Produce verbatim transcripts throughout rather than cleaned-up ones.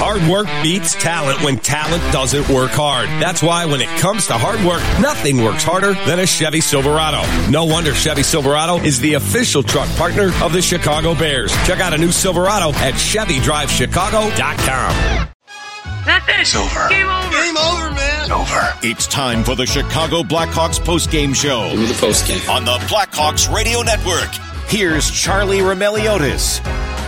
Hard work beats talent when talent doesn't work hard. That's why when it comes to hard work, nothing works harder than a Chevy Silverado. No wonder Chevy Silverado is the official truck partner of the Chicago Bears. Check out a new Silverado at Chevy Drive Chicago dot com. That's it. It's over. Game over. Game over, man. It's over. It's time for the Chicago Blackhawks postgame show. Give me the postgame. On the Blackhawks Radio Network. Here's Charlie Roumeliotis.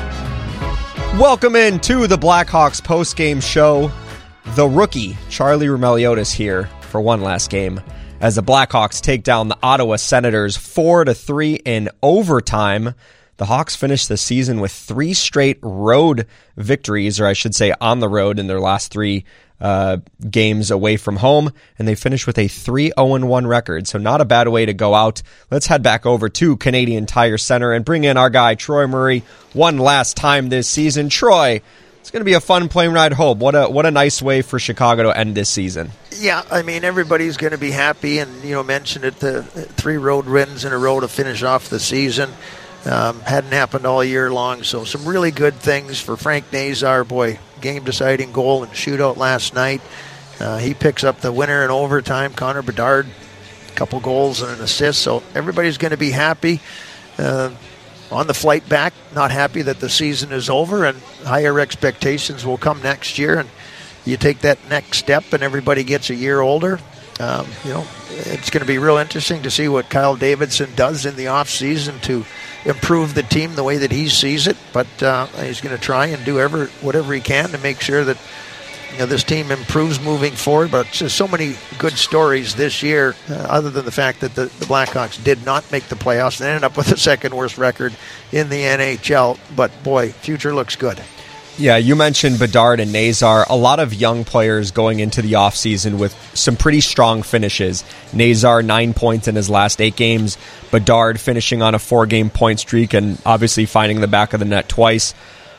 Welcome in to the Blackhawks postgame show. The rookie, Charlie Roumeliotis, here for one last game as the Blackhawks take down the Ottawa Senators four to three in overtime. The Hawks finished the season with three straight road victories, or I should say on the road in their last three uh, games away from home, and they finished with a three oh one record, so not a bad way to go out. Let's head back over to Canadian Tire Center and bring in our guy, Troy Murray, one last time this season. Troy, it's going to be a fun plane ride home. What a what a nice way for Chicago to end this season. Yeah, I mean, everybody's going to be happy, and, you know, mentioned it, the three road wins in a row to finish off the season. Um, hadn't happened all year long, so some really good things for Frank Nazar. Boy, game-deciding goal and shootout last night. Uh, he picks up the winner in overtime. Connor Bedard, a couple goals and an assist, so everybody's going to be happy. Uh, on the flight back, not happy that the season is over, and higher expectations will come next year, and you take that next step and everybody gets a year older. Um, you know, it's going to be real interesting to see what Kyle Davidson does in the offseason to improve the team the way that he sees it, but uh, he's going to try and do ever, whatever he can to make sure that, you know, this team improves moving forward. But just so many good stories this year, uh, other than the fact that the, the Blackhawks did not make the playoffs and ended up with the second worst record in the N H L. But boy, future looks good. Yeah, you mentioned Bedard and Nazar. A lot of young players going into the offseason with some pretty strong finishes. Nazar, nine points in his last eight games. Bedard finishing on a four-game point streak and obviously finding the back of the net twice.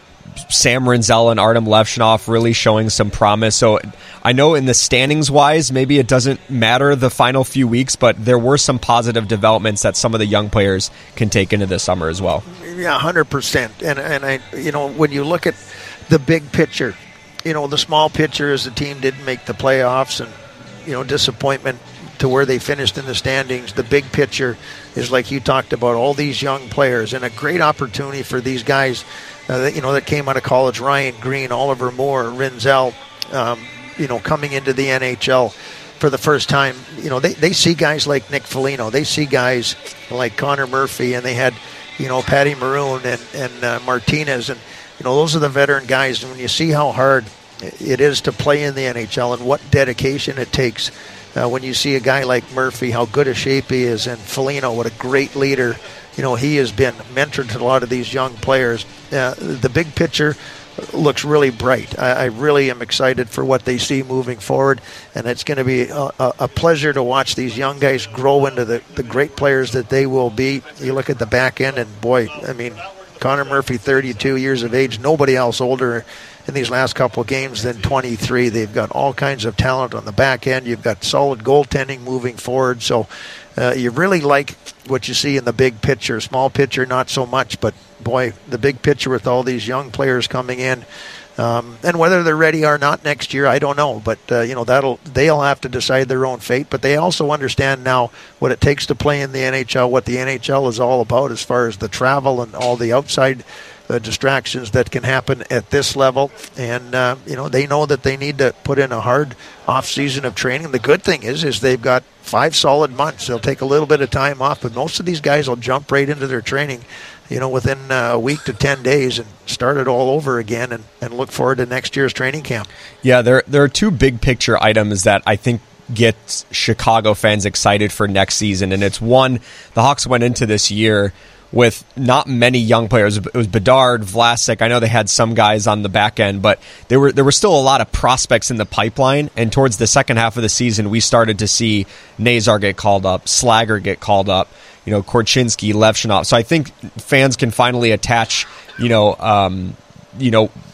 Sam Rinzel and Artem Levshunov really showing some promise. So I know in the standings-wise, maybe it doesn't matter the final few weeks, but there were some positive developments that some of the young players can take into the summer as well. Yeah, one hundred percent. And, and I, you know, when you look at the big picture, you know, the small picture is the team didn't make the playoffs and, you know, disappointment to where they finished in the standings. The big picture is, like you talked about, all these young players and a great opportunity for these guys uh, that, you know, that came out of college. Ryan Green, Oliver Moore, Rinzel, um, you know, coming into the N H L for the first time. You know, they, they see guys like Nick Foligno. They see guys like Connor Murphy, and they had, you know, Patty Maroon and, and uh, Martinez, and, you know, those are the veteran guys. And when you see how hard it is to play in the N H L and what dedication it takes, uh, when you see a guy like Murphy, how good a shape he is, and Foligno, what a great leader, you know, he has been mentored to a lot of these young players. Uh, the big picture looks really bright. I, I really am excited for what they see moving forward, and it's going to be a, a, a pleasure to watch these young guys grow into the, the great players that they will be. You look at the back end, and boy, I mean, Connor Murphy, thirty-two years of age, nobody else older in these last couple of games than twenty-three. They've got all kinds of talent on the back end. You've got solid goaltending moving forward. So uh, you really like what you see in the big picture. Small picture, not so much, but boy, the big picture with all these young players coming in. Um, and whether they're ready or not next year, I don't know. But uh, you know, that'll they'll have to decide their own fate. But they also understand now what it takes to play in the N H L, what the N H L is all about as far as the travel and all the outside uh, distractions that can happen at this level. And uh, you know, they know that they need to put in a hard off season of training. The good thing is, is they've got five solid months. They'll take a little bit of time off, but most of these guys will jump right into their training, you know, within a week to ten days and start it all over again and, and look forward to next year's training camp. Yeah, there there are two big picture items that I think get Chicago fans excited for next season. And it's one, the Hawks went into this year with not many young players. It was Bedard, Vlasic. I know they had some guys on the back end, but there were there were still a lot of prospects in the pipeline. And towards the second half of the season, we started to see Nazar get called up, Slager get called up, you know, Korchinski, Levshunov. So I think fans can finally attach, you know, um, you know,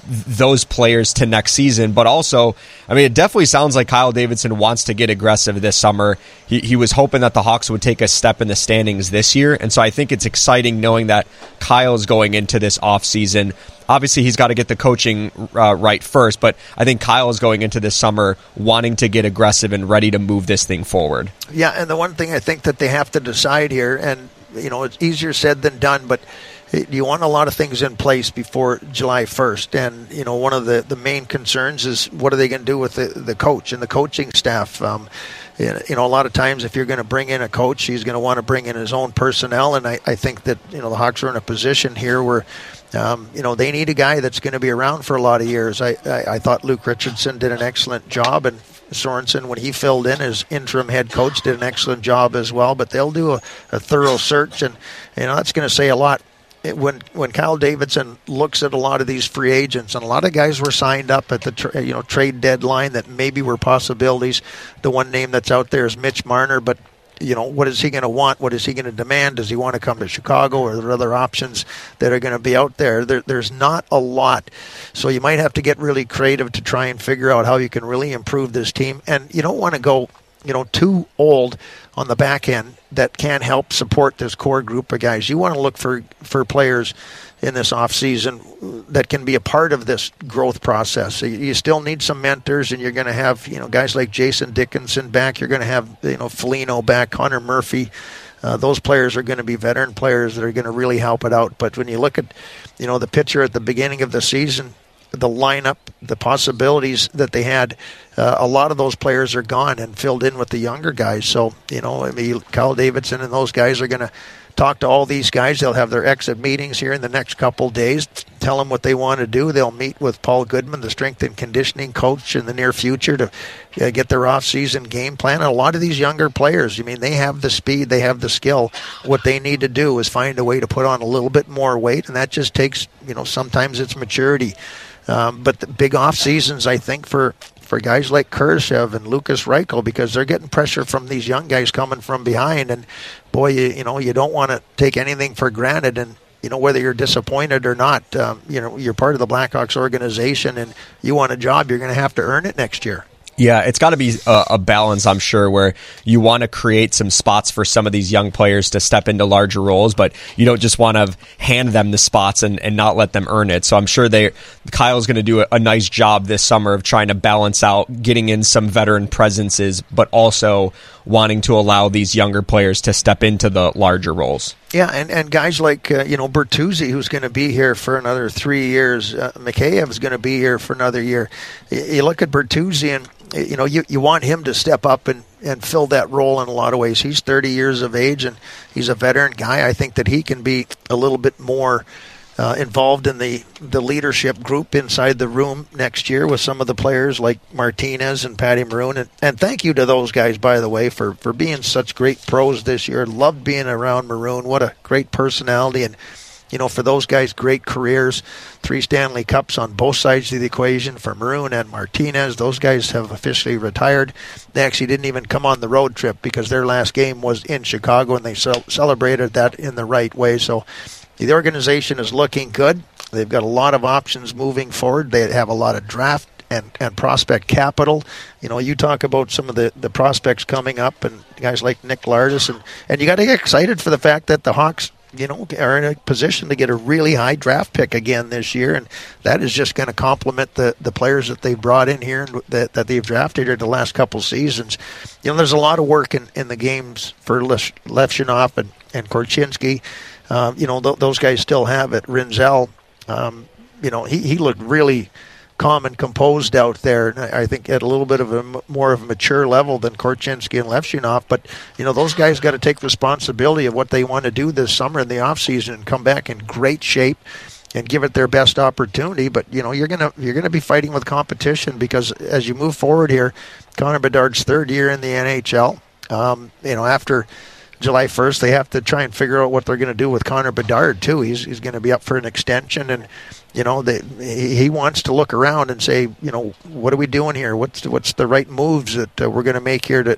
those players to next season. But also, I mean, it definitely sounds like Kyle Davidson wants to get aggressive this summer. He, he was hoping that the Hawks would take a step in the standings this year. And so I think it's exciting knowing that Kyle is going into this offseason. Obviously, he's got to get the coaching uh, right first, but I think Kyle is going into this summer wanting to get aggressive and ready to move this thing forward. Yeah, and the one thing I think that they have to decide here, and you know, it's easier said than done, but you want a lot of things in place before July first. And, you know, one of the, the main concerns is what are they going to do with the, the coach and the coaching staff? Um, you know, a lot of times if you're going to bring in a coach, he's going to want to bring in his own personnel. And I, I think that, you know, the Hawks are in a position here where, um, you know, they need a guy that's going to be around for a lot of years. I, I, I thought Luke Richardson did an excellent job, and Sorensen, when he filled in as interim head coach, did an excellent job as well. But they'll do a, a thorough search, and, you know, that's going to say a lot. When when Kyle Davidson looks at a lot of these free agents, and a lot of guys were signed up at the tra- you know trade deadline that maybe were possibilities. The one name that's out there is Mitch Marner, but you know what is he going to want? What is he going to demand? Does he want to come to Chicago, or are there other options that are going to be out there? there? There's not a lot, so you might have to get really creative to try and figure out how you can really improve this team. And you don't want to go you know too old on the back end that can't help support this core group of guys. You want to look for, for players in this offseason that can be a part of this growth process. So you still need some mentors, and you're going to have, you know, guys like Jason Dickinson back. You're going to have, you know, Foligno back, Connor Murphy. Uh, those players are going to be veteran players that are going to really help it out. But when you look at, you know, the picture at the beginning of the season, the lineup, the possibilities that they had, uh, a lot of those players are gone and filled in with the younger guys. So, you know, I mean, Kyle Davidson and those guys are going to talk to all these guys. They'll have their exit meetings here in the next couple days, tell them what they want to do. They'll meet with Paul Goodman, the strength and conditioning coach, in the near future to uh, get their off-season game plan. And a lot of these younger players, I mean, they have the speed, they have the skill. What they need to do is find a way to put on a little bit more weight, and that just takes, you know, sometimes it's maturity. Um, but the big off seasons, I think, for, for guys like Kurashev and Lucas Reichel, because they're getting pressure from these young guys coming from behind. And boy, you, you know, you don't want to take anything for granted. And you know, whether you're disappointed or not, um, you know, you're part of the Blackhawks organization, and you want a job, you're going to have to earn it next year. Yeah, it's got to be a, a balance, I'm sure, where you want to create some spots for some of these young players to step into larger roles, but you don't just want to hand them the spots and, and not let them earn it. So I'm sure they Kyle's going to do a, a nice job this summer of trying to balance out getting in some veteran presences, but also wanting to allow these younger players to step into the larger roles. Yeah, and, and guys like, uh, you know, Bertuzzi, who's going to be here for another three years. Uh, Mikheyev is going to be here for another year. You, you look at Bertuzzi, and, you know, you, you want him to step up and, and fill that role in a lot of ways. He's thirty years of age, and he's a veteran guy. I think that he can be a little bit more uh, involved in the, the leadership group inside the room next year with some of the players like Martinez and Patty Maroon. And, and thank you to those guys, by the way, for, for being such great pros this year. Loved being around Maroon. What a great personality. And, you know, for those guys, great careers. Three Stanley Cups on both sides of the equation for Maroon and Martinez. Those guys have officially retired. They actually didn't even come on the road trip because their last game was in Chicago, and they ce- celebrated that in the right way. So the organization is looking good. They've got a lot of options moving forward. They have a lot of draft and, and prospect capital. You know, you talk about some of the, the prospects coming up and guys like Nick Lardis, and, and you got to get excited for the fact that the Hawks, you know, are in a position to get a really high draft pick again this year, and that is just going to complement the, the players that they've brought in here and that, that they've drafted here the last couple seasons. You know, there's a lot of work in, in the games for Levshunov and, and Korchinski. Um, you know, th- those guys still have it. Rinzel, um, you know, he, he looked really calm and composed out there, and I think at a little bit of a more of a mature level than Korchinski and Levshunov. But, you know, those guys got to take responsibility of what they want to do this summer in the offseason and come back in great shape and give it their best opportunity. But, you know, you're going to you're gonna be fighting with competition because as you move forward here, Connor Bedard's third year in the N H L. Um, you know, after July first, they have to try and figure out what they're going to do with Connor Bedard, too. He's he's going to be up for an extension, and, you know, they, he wants to look around and say, you know, what are we doing here? What's what's the right moves that uh, we're going to make here to, to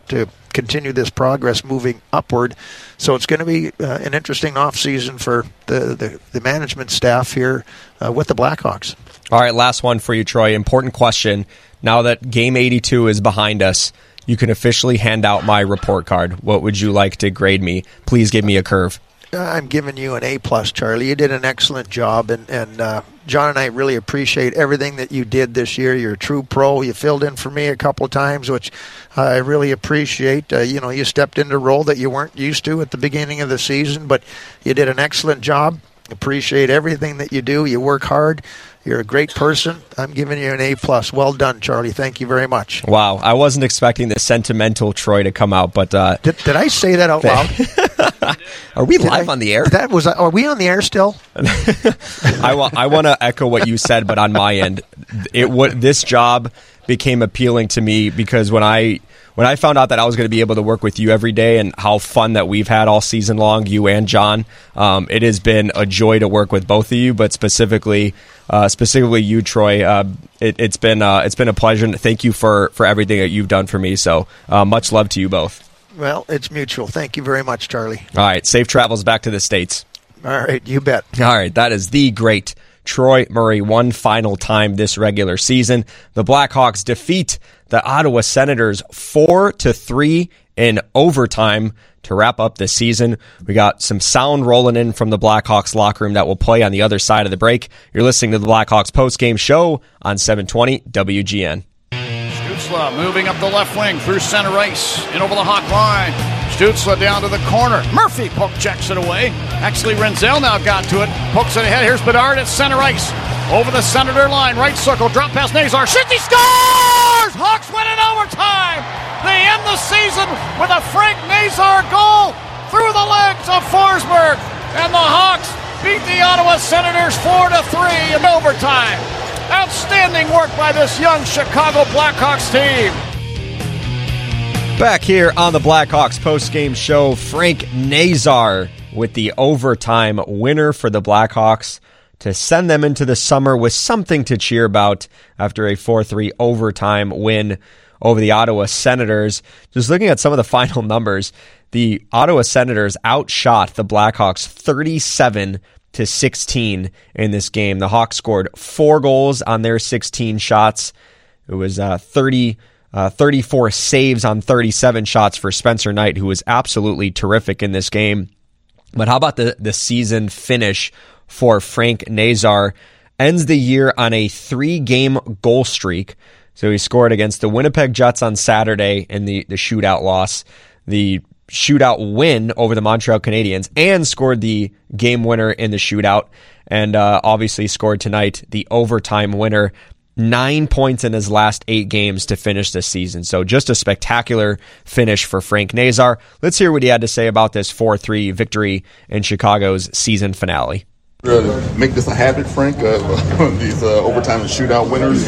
continue this progress moving upward. So it's going to be uh, an interesting offseason for the, the, the management staff here uh, with the Blackhawks. All right, last one for you, Troy. Important question. Now that Game eighty-two is behind us, you can officially hand out my report card. What would you like to grade me? Please give me a curve. I'm giving you an A plus, Charlie. You did an excellent job, and, and uh, John and I really appreciate everything that you did this year. You're a true pro. You filled in for me a couple of times, which I really appreciate. Uh, you know, you stepped into a role that you weren't used to at the beginning of the season, but you did an excellent job. Appreciate everything that you do. You work hard. You're a great person. I'm giving you an A plus. Well done, Charlie. Thank you very much. Wow, I wasn't expecting the sentimental Troy to come out, but uh, did, did I say that out loud? Are we did live I, on the air? That was. Are we on the air still? I want. I want to echo what you said, but on my end, it what this job became appealing to me because when I. When I found out that I was going to be able to work with you every day and how fun that we've had all season long, you and John, um, it has been a joy to work with both of you, but specifically uh, specifically you, Troy. Uh, it, it's been uh, it's been a pleasure, and thank you for, for everything that you've done for me. So uh, much love to you both. Well, it's mutual. Thank you very much, Charlie. All right, safe travels back to the States. All right, you bet. All right, that is the great Troy Murray one final time this regular season. The Blackhawks defeat the Ottawa Senators four to three in overtime to wrap up the season. We got some sound rolling in from the Blackhawks locker room that will play on the other side of the break. You're listening to the Blackhawks postgame show on seven twenty W G N. Stützle moving up the left wing through center ice and over the Hawk line. Stützle down to the corner. Murphy poke checks it away. Actually, Renzel now got to it. Pokes it ahead. Here's Bedard at center ice. Over the Senator line. Right circle. Drop past Nazar. Shoots. He scores! Hawks win in overtime. They end the season with a Frank Nazar goal through the legs of Forsberg. And the Hawks beat the Ottawa Senators four to three in overtime. Outstanding work by this young Chicago Blackhawks team. Back here on the Blackhawks postgame show, Frank Nazar with the overtime winner for the Blackhawks to send them into the summer with something to cheer about after a four three overtime win over the Ottawa Senators. Just looking at some of the final numbers, the Ottawa Senators outshot the Blackhawks thirty-seven to sixteen in this game. The Hawks scored four goals on their sixteen shots. It was uh, thirty, uh, thirty-four saves on thirty-seven shots for Spencer Knight, who was absolutely terrific in this game. But how about the, the season finish for Frank Nazar? Ends the year on a three-game goal streak. So he scored against the Winnipeg Jets on Saturday in the, the shootout loss, the shootout win over the Montreal Canadiens, and scored the game winner in the shootout, and uh, obviously scored tonight the overtime winner. Nine points in his last eight games to finish this season. So just a spectacular finish for Frank Nazar. Let's hear what he had to say about this four three victory in Chicago's season finale. Uh, make this a habit, Frank, uh, these uh, overtime and shootout winners?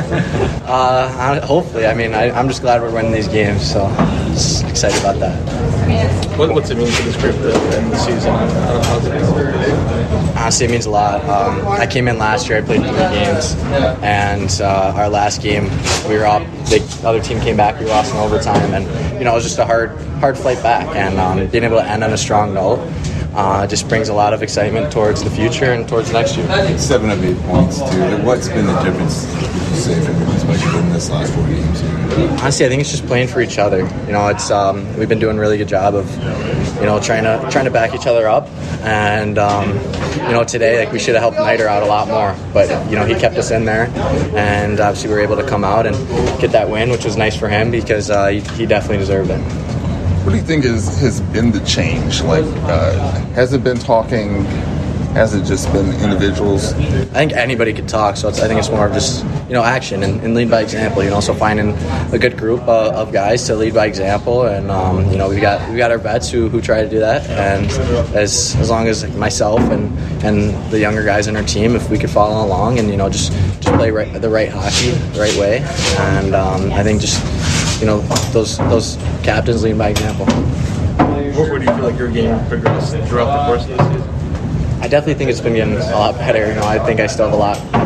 uh, hopefully. I mean, I, I'm just glad we're winning these games, so just excited about that. What, what's it mean for this group to end the season? Honestly, it means a lot. Um, I came in last year, I played three games, and uh, our last game, we were up, the other team came back, we lost in overtime, and, you know, it was just a hard, hard fight back, and um, being able to end on a strong note, Uh, just brings a lot of excitement towards the future and towards next year. Seven of eight points, too. What's been the difference, would you say, for you, especially in this last four games here? Honestly, I think it's just playing for each other. You know, it's um, we've been doing a really good job of, you know, trying to trying to back each other up. And um, you know, today, like we should have helped Nider out a lot more, but you know, he kept us in there, and obviously we were able to come out and get that win, which was nice for him because uh, he, he definitely deserved it. What do you think is, has been the change? Like, uh, has it been talking? Has it just been individuals? I think anybody could talk, so it's, I think it's more of just, you know, action and, and lead by example. You know, so finding a good group uh, of guys to lead by example, and um, you know, we got we got our vets who, who try to do that, and as as long as like, myself and, and the younger guys in our team, if we could follow along and you know just just play right, the right hockey the right way, and um, I think just. You know, those those captains lead by example. Where do you feel like your game progressed throughout the course of the season? I definitely think it's been getting a lot better. You know, I think I still have a lot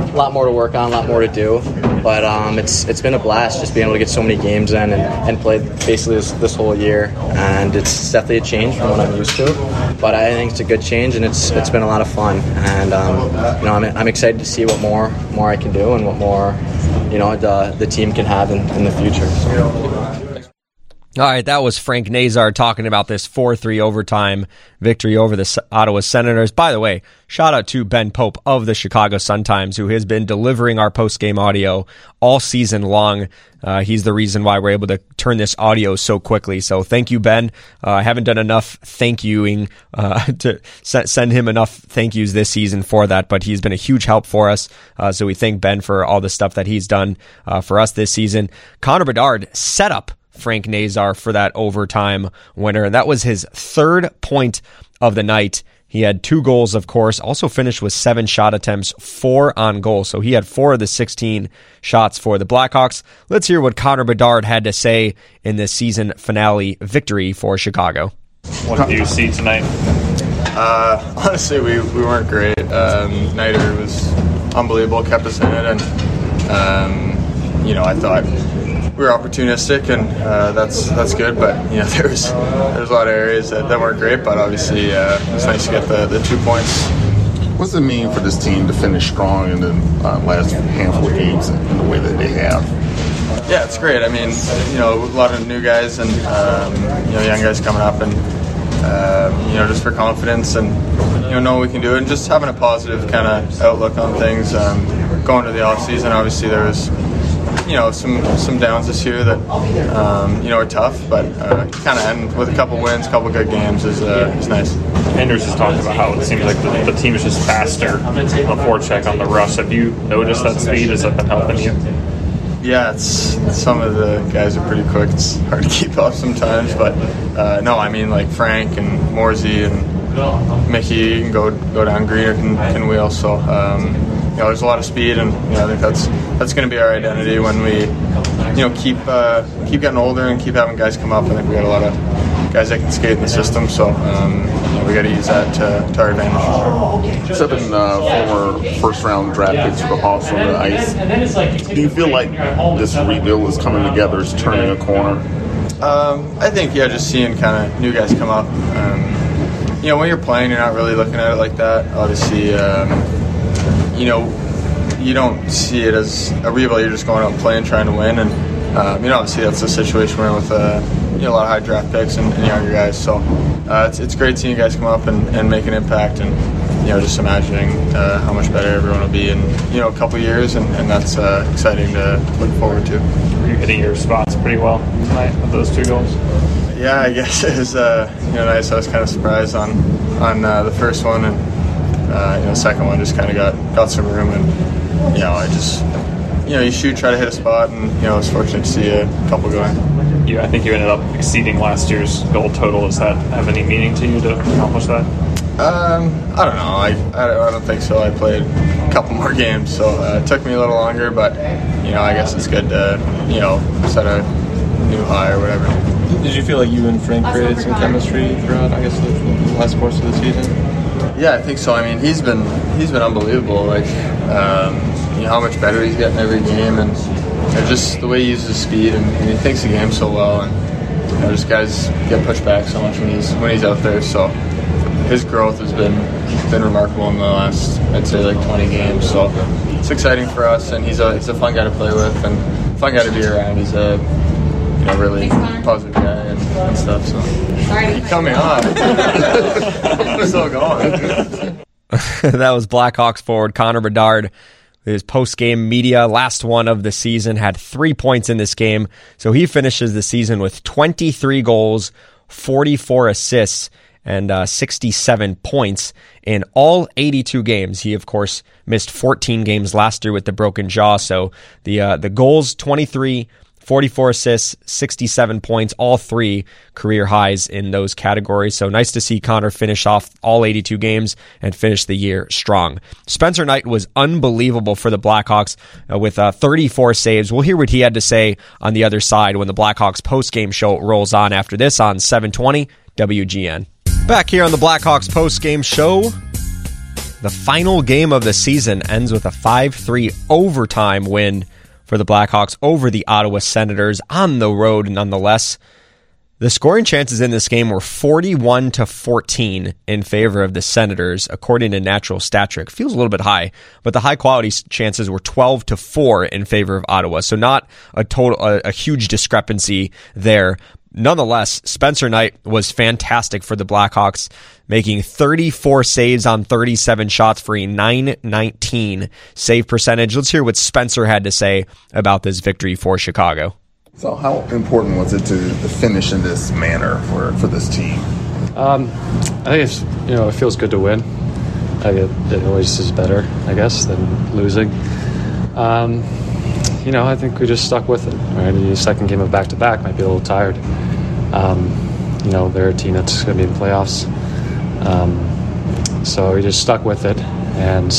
a lot more to work on, a lot more to do. But um, it's it's been a blast just being able to get so many games in and, and play basically this, this whole year. And it's definitely a change from what I'm used to. But I think it's a good change, and it's it's been a lot of fun. And um, you know, I'm I'm excited to see what more more I can do and what more you know the the team can have in, in the future. So. All right, that was Frank Nazar talking about this four three overtime victory over the Ottawa Senators. By the way, shout out to Ben Pope of the Chicago Sun-Times, who has been delivering our post-game audio all season long. Uh, he's the reason why we're able to turn this audio so quickly. So thank you, Ben. Uh, I haven't done enough thank youing uh, to send him enough thank yous this season for that, but he's been a huge help for us. Uh, so we thank Ben for all the stuff that he's done uh, for us this season. Connor Bedard set up Frank Nazar for that overtime winner, and that was his third point of the night. He had two goals, of course, also finished with seven shot attempts, four on goal, so he had four of the sixteen shots for the Blackhawks. Let's hear what Connor Bedard had to say in this season finale victory for Chicago. What did you see tonight? Uh, honestly, we, we weren't great. Um, Nider was unbelievable, kept us in it, and um, you know, I thought we were opportunistic, and uh, that's that's good. But you know, there was there was a lot of areas that, that weren't great. But obviously, uh, it's nice to get the, the two points. What does it mean for this team to finish strong in the uh, last handful of games in the way that they have? Yeah, it's great. I mean, you know, a lot of new guys and um, you know, young guys coming up, and um, you know, just for confidence and you know, know we can do it, and just having a positive kind of outlook on things. Um, going to the off season, obviously there was. You know, some some downs this year that um, you know are tough, but uh, kind of end with a couple wins, a couple good games is uh, is nice. Anders has talked about how it seems like the, the team is just faster on the forecheck on the rush. Have you noticed that speed? Has that been helping you? Yeah, it's some of the guys are pretty quick. It's hard to keep up sometimes, but uh, no, I mean like Frank and Morsey and Mickey can go go down. Greener can, can wheel. So. Um, You know, there's a lot of speed, and you know, I think that's that's going to be our identity when we, you know, keep uh, keep getting older and keep having guys come up. I think we got a lot of guys that can skate in the system, so um, you know, we got to use that to, to our advantage. Seven uh, former first-round draft picks for the Hawks on the ice. Do you feel like this rebuild is coming together, is turning a corner? Um, I think yeah, just seeing kind of new guys come up. Um, you know, when you're playing, you're not really looking at it like that. Obviously. Um, You know, you don't see it as a rebuild. You're just going out and playing, trying to win, and um, you know, obviously that's the situation we're in with uh, you know, a lot of high draft picks and, and younger guys. So uh, it's it's great seeing you guys come up and, and make an impact, and you know, just imagining uh, how much better everyone will be in you know a couple years, and, and that's uh, exciting to look forward to. Were you hitting your spots pretty well tonight with those two goals? Yeah, I guess it was uh, you know nice. I was kind of surprised on on uh, the first one, and. Uh, you know, the second one just kind of got, got some room, and you know, I just, you know, you shoot, try to hit a spot, and you know, I was fortunate to see a couple going. You, I think you ended up exceeding last year's goal total. Does that have any meaning to you to accomplish that? Um, I don't know. I, I, I don't think so. I played a couple more games, so uh, it took me a little longer, but you know, I guess it's good to you know set a new high or whatever. Did you feel like you and Frank created some chemistry throughout, I guess, the, the last course of the season? Yeah, I think so. I mean, he's been he's been unbelievable. Like, um, you know how much better he's getting every game, and you know, just the way he uses speed, and, and he thinks the game so well. And you know, just guys get pushed back so much when he's when he's out there. So his growth has been been remarkable in the last, I'd say, like twenty games. So it's exciting for us, and he's a he's a fun guy to play with and fun guy to be around. He's a you know really positive guy and, and stuff. So. Keep coming on. We're still going. That was Blackhawks forward Connor Bedard. His post-game media, last one of the season, had three points in this game. So he finishes the season with twenty-three goals, forty-four assists, and uh, sixty-seven points in all eighty-two games. He, of course, missed fourteen games last year with the broken jaw. So the uh, the goals, twenty-three, forty-four assists, sixty-seven points, all three career highs in those categories. So nice to see Connor finish off all eighty-two games and finish the year strong. Spencer Knight was unbelievable for the Blackhawks uh, with uh, thirty-four saves. We'll hear what he had to say on the other side when the Blackhawks post-game show rolls on after this on seven twenty W G N. Back here on the Blackhawks post-game show, The final game of the season ends with a five three overtime win for the Blackhawks over the Ottawa Senators on the road nonetheless. The scoring chances in this game were forty-one to fourteen in favor of the Senators, according to Natural Stat Trick. Feels a little bit high, but the high quality chances were twelve to four in favor of Ottawa. So not a total, a, a huge discrepancy there. Nonetheless, Spencer Knight was fantastic for the Blackhawks, making thirty-four saves on thirty-seven shots for a nine nineteen save percentage. Let's hear what Spencer had to say about this victory for Chicago. So how important was it to, to finish in this manner for, for this team? Um, I think it's, you know, it feels good to win. I think it, it always is better, I guess, than losing. Um, you know, I think we just stuck with it. Right? The second game of back-to-back might be a little tired. Um, you know, they're a team that's going to be in playoffs. Um, so we just stuck with it, and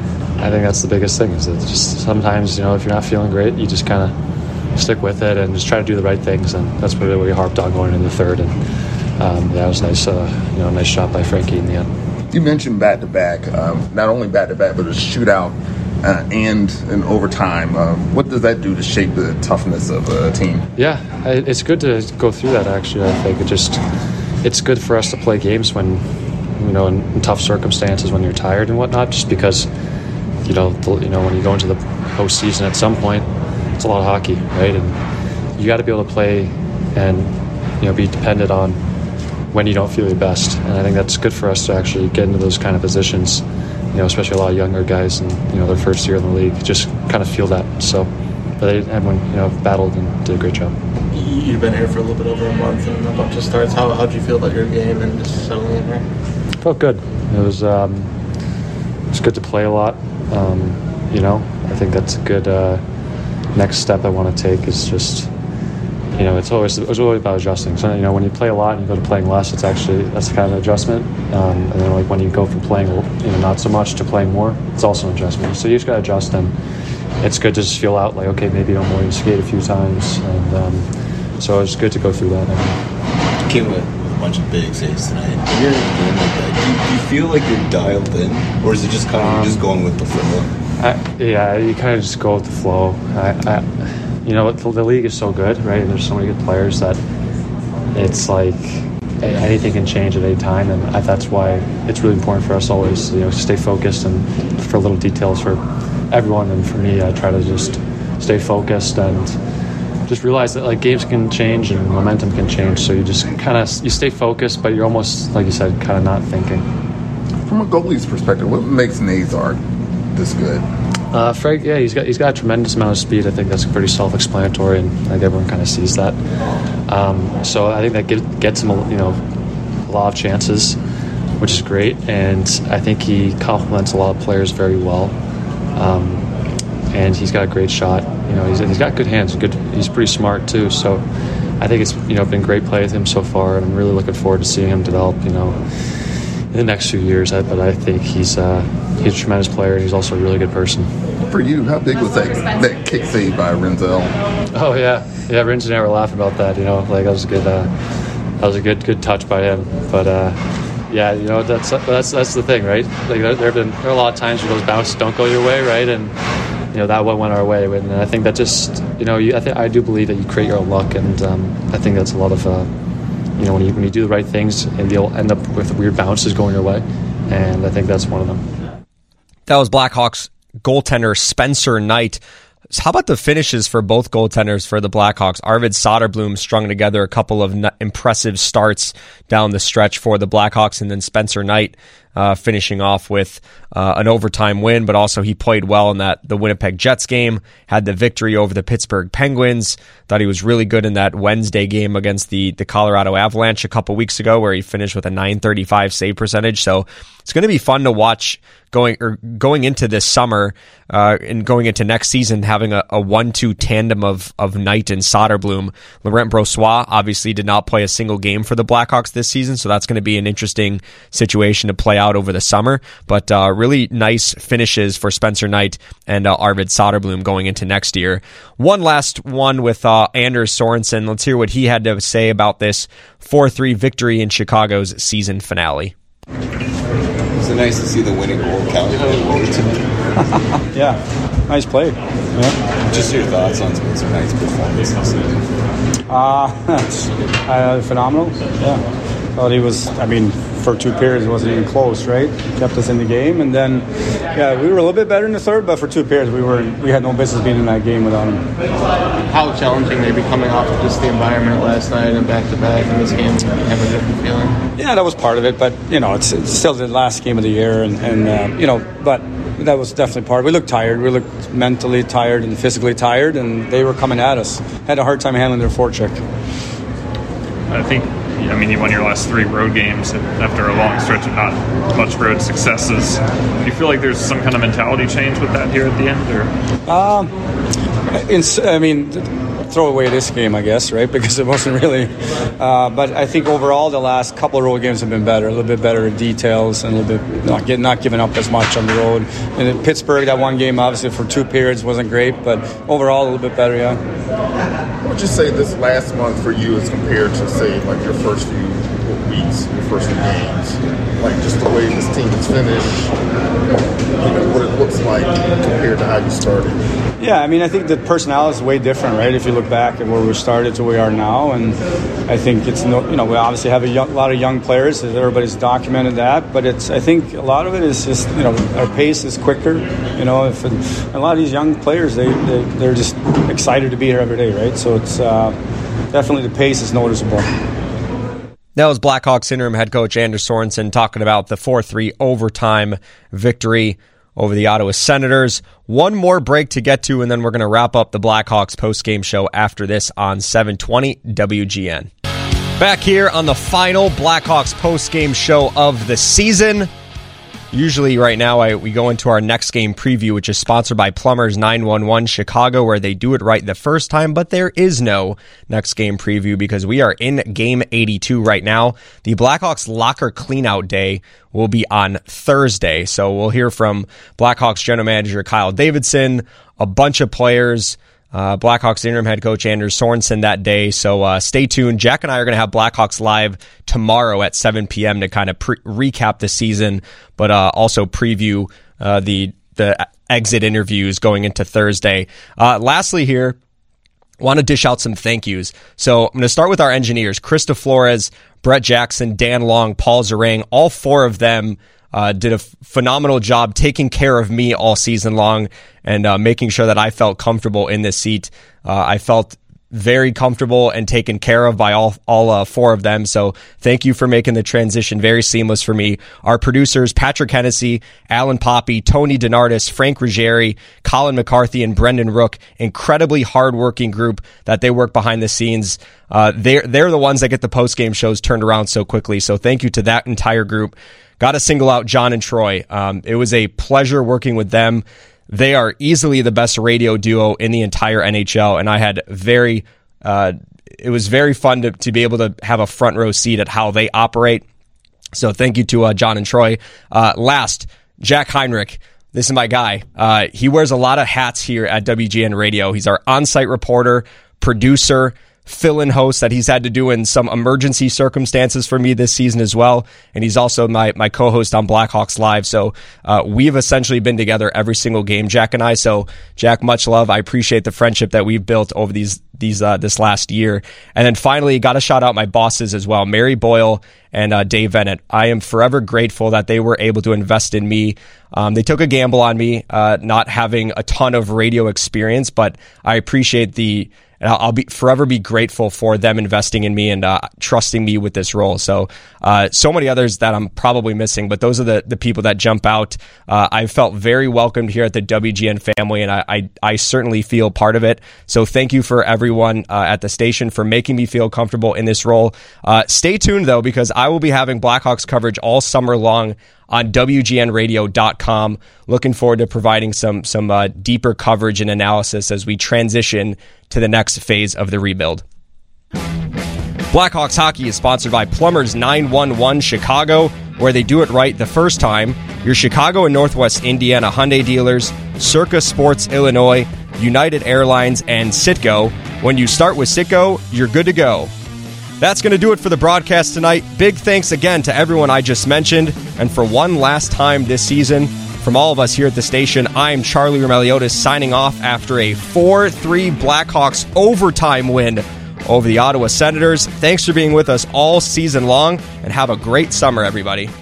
I think that's the biggest thing. Is that just sometimes, you know, if you're not feeling great, you just kind of stick with it and just try to do the right things, and that's really what we harped on going into the third. And um, yeah, it was nice, uh, you know, nice shot by Frankie in the end. You mentioned back to back, um, not only back to back, but a shootout uh, and an overtime. Um, what does that do to shape the toughness of a team? Yeah, it's good to go through that. Actually, I think it just it's good for us to play games when, you know, in, in tough circumstances, when you're tired and whatnot. Just because, you know, the, you know, when you go into the postseason at some point, it's a lot of hockey, right? And you got to be able to play and, you know, be dependent on when you don't feel your best. And I think that's good for us to actually get into those kind of positions, you know, especially a lot of younger guys and, you know, their first year in the league, just kind of feel that. So, but they, everyone, you know, battled and did a great job. You've been here for a little bit over a month and a bunch of starts. How how'd you feel about your game and just settling in here? Felt good. It was um, it was good to play a lot. Um, you know, I think that's a good. Uh, Next step I want to take is just, you know, it's always it's always about adjusting. So, you know, when you play a lot and you go to playing less, it's actually that's kind of an adjustment. Um, and then like when you go from playing, you know, not so much to playing more, it's also an adjustment. So you just got to adjust, and it's good to just feel out like, okay, maybe I'm willing to skate a few times, and um, so it's good to go through that. You came with a bunch of big saves tonight. When you're in a game like that, do you, do you feel like you're dialed in, or is it just kind of um, you're just going with the flow? I, yeah, you kind of just go with the flow. I, I, you know, the, the league is so good, right? And there's so many good players that it's like anything can change at any time, and I, that's why it's really important for us always, you know, to stay focused and for little details for everyone. And for me, I try to just stay focused and just realize that like games can change and momentum can change. So you just kind of you stay focused, but you're almost, like you said, kind of not thinking. From a goalie's perspective, what makes Nazar this good? Uh, Frank, yeah, he's got he's got a tremendous amount of speed. I think that's pretty self-explanatory, and I think everyone kind of sees that. Um, so I think that get, gets him, a, you know, a lot of chances, which is great. And I think he complements a lot of players very well. Um, and he's got a great shot. You know, he's he's got good hands. Good, he's pretty smart too. So I think it's you know been great play with him so far, and I'm really looking forward to seeing him develop. You know, in the next few years. But I think he's uh, he's a tremendous player, and he's also a really good person. For you, how big was that that kick save by Renzel? Oh yeah, yeah. Renz and I were laughing about that. You know, like that was a good, uh, that was a good, good touch by him. But uh, yeah, you know, that's that's that's the thing, right? Like there, there have been there are a lot of times where those bounces don't go your way, right? And you know that one went our way, and I think that just you know, you, I think I do believe that you create your own luck, and um, I think that's a lot of. Uh, You know, when you when you do the right things, and you'll end up with weird bounces going your way, and I think that's one of them. That was Blackhawks goaltender Spencer Knight. How about the finishes for both goaltenders for the Blackhawks? Arvid Soderblom strung together a couple of n- impressive starts down the stretch for the Blackhawks, and then Spencer Knight uh, finishing off with uh, an overtime win, but also he played well in that the Winnipeg Jets game, had the victory over the Pittsburgh Penguins. Thought he was really good in that Wednesday game against the, the Colorado Avalanche a couple weeks ago, where he finished with a nine thirty-five save percentage. So it's going to be fun to watch going or going into this summer uh, and going into next season, having a, a one two tandem of of Knight and Soderblom. Laurent Brossoit obviously did not play a single game for the Blackhawks this season, so that's going to be an interesting situation to play out over the summer. But uh, really nice finishes for Spencer Knight and uh, Arvid Soderblom going into next year. One last one with uh, Anders Sorensen. Let's hear what he had to say about this four three victory in Chicago's season finale. Is it nice to see the winning goal count tonight? Yeah, nice play. Yeah. Just your thoughts on Spencer Knight's performance this season? Uh, uh, phenomenal. Yeah. Thought he was, I mean, for two periods, it wasn't even close, right? Kept us in the game. And then, yeah, we were a little bit better in the third, but for two periods, we were we had no business being in that game without him. How challenging maybe coming off of just the environment last night and back-to-back in this game, have a different feeling? Yeah, that was part of it, but, you know, it's, it's still the last game of the year, and, and uh, you know, but that was definitely part of it. We looked tired. We looked mentally tired and physically tired, and they were coming at us. Had a hard time handling their forecheck. I think, I mean, you won your last three road games after a long stretch of not much road successes. Do you feel like there's some kind of mentality change with that here at the end? Or? Um, in, I mean, throw away this game, I guess, right? Because it wasn't really. Uh, but I think overall, the last couple of road games have been better, a little bit better in details, and a little bit not getting not giving up as much on the road. And in Pittsburgh, that one game, obviously for two periods, wasn't great, but overall, a little bit better, yeah. What would you say this last month for you is compared to, say, like your first few weeks, your first few games? Like just the way this team is finished, you know, what it looks like compared to how you started? Yeah, I mean, I think the personality is way different, right? If you look back at where we started to where we are now, and I think it's no, you know, we obviously have a, young, a lot of young players. Everybody's documented that, but it's I think a lot of it is just, you know, our pace is quicker. You know, if it, a lot of these young players, they, they they're just excited to be here every day, right? So it's uh, definitely the pace is noticeable. That was Blackhawks interim head coach Anders Sorensen talking about the four three overtime victory over the Ottawa Senators. One more break to get to, and then we're going to wrap up the Blackhawks post-game show after this on seven twenty W G N. Back here on the final Blackhawks post-game show of the season. Usually right now I, we go into our next game preview, which is sponsored by Plumbers nine one one Chicago, where they do it right the first time, but there is no next game preview because we are in game eighty-two right now. The Blackhawks locker cleanout day will be on Thursday, so we'll hear from Blackhawks general manager Kyle Davidson, a bunch of players, Uh, Blackhawks interim head coach Anders Sorensen that day. So uh, stay tuned. Jack and I are going to have Blackhawks Live tomorrow at seven p.m. to kind of pre- recap the season, but uh, also preview uh, the the exit interviews going into Thursday. Uh, lastly here, want to dish out some thank yous. So I'm going to start with our engineers, Krista Flores, Brett Jackson, Dan Long, Paul Zarang. All four of them Uh, did a f- phenomenal job taking care of me all season long and uh, making sure that I felt comfortable in this seat. Uh, I felt very comfortable and taken care of by all all uh, four of them. So thank you for making the transition very seamless for me. Our producers, Patrick Hennessy, Alan Poppy, Tony DiNardis, Frank Ruggieri, Colin McCarthy, and Brendan Rook. Incredibly hardworking group that they work behind the scenes. Uh, they're, they're the ones that get the post-game shows turned around so quickly. So thank you to that entire group. Got to single out John and Troy. Um, it was a pleasure working with them. They are easily the best radio duo in the entire N H L, and I had very, uh, it was very fun to, to be able to have a front row seat at how they operate. So thank you to uh, John and Troy. Uh, last, Jack Heinrich. This is my guy. Uh, he wears a lot of hats here at W G N Radio. He's our on-site reporter, producer, fill-in host that he's had to do in some emergency circumstances for me this season as well. And he's also my, my co-host on Blackhawks Live. So uh, we've essentially been together every single game, Jack and I. So Jack, much love. I appreciate the friendship that we've built over these these uh, this last year. And then finally, got to shout out my bosses as well, Mary Boyle and uh, Dave Bennett. I am forever grateful that they were able to invest in me. Um, they took a gamble on me, uh, not having a ton of radio experience, but I appreciate the And I'll be forever be grateful for them investing in me and uh, trusting me with this role. So, uh, so many others that I'm probably missing, but those are the, the people that jump out. Uh, I felt very welcomed here at the W G N family, and I, I, I certainly feel part of it. So thank you for everyone uh, at the station for making me feel comfortable in this role. Uh, stay tuned, though, because I will be having Blackhawks coverage all summer long on W G N radio dot com. Looking forward to providing some some uh, deeper coverage and analysis as we transition to the next phase of the rebuild. Blackhawks hockey is sponsored by Plumbers nine one one Chicago, where they do it right the first time. Your Chicago and Northwest Indiana Hyundai dealers, Circa Sports Illinois, United Airlines, and Citgo. When you start with Citgo, you're good to go. That's going to do it for the broadcast tonight. Big thanks again to everyone I just mentioned. And for one last time this season, from all of us here at the station, I'm Charlie Roumeliotis signing off after a four three Blackhawks overtime win over the Ottawa Senators. Thanks for being with us all season long, and have a great summer, everybody.